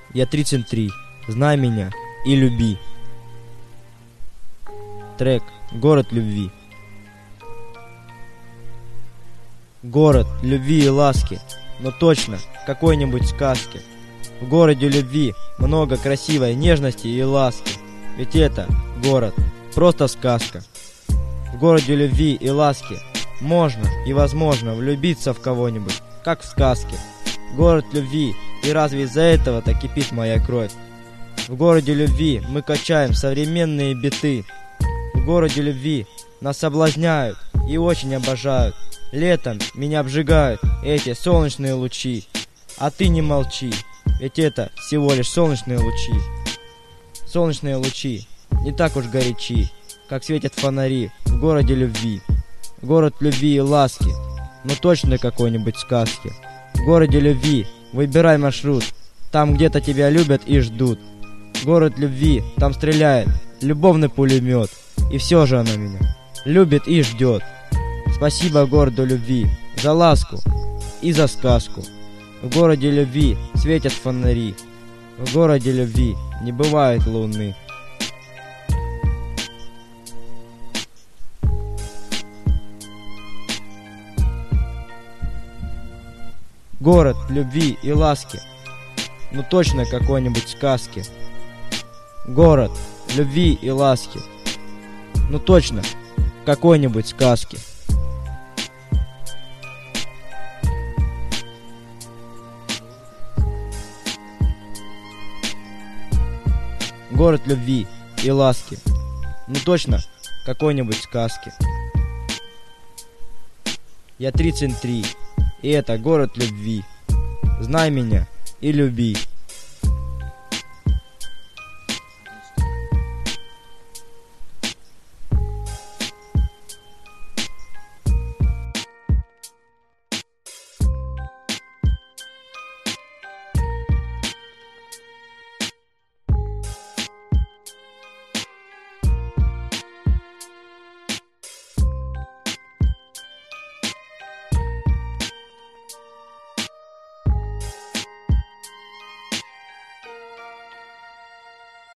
Я 33. Знай меня и люби. Трек «Город любви». Город любви и ласки, но точно какой-нибудь сказки. В городе любви много красивой нежности и ласки. Ведь это город, просто сказка. В городе любви и ласки можно и возможно влюбиться в кого-нибудь, как в сказке. Город любви, и разве из-за этого-то кипит моя кровь? В городе любви мы качаем современные биты. В городе любви нас соблазняют и очень обожают. Летом меня обжигают эти солнечные лучи. А ты не молчи, ведь это всего лишь солнечные лучи. Солнечные лучи не так уж горячи, как светят фонари в городе любви. Город любви и ласки, но точно какой-нибудь сказки. В городе любви выбирай маршрут, там где-то тебя любят и ждут. Город любви, там стреляет любовный пулемет, и все же она меня любит и ждет. Спасибо городу любви за ласку и за сказку. В городе любви светят фонари, в городе любви не бывает луны. Город любви и ласки, ну точно какой-нибудь сказки. Город любви и ласки, ну точно какой-нибудь сказки. Город любви и ласки, ну точно какой-нибудь сказки. Я 33, и это город любви. Знай меня и люби.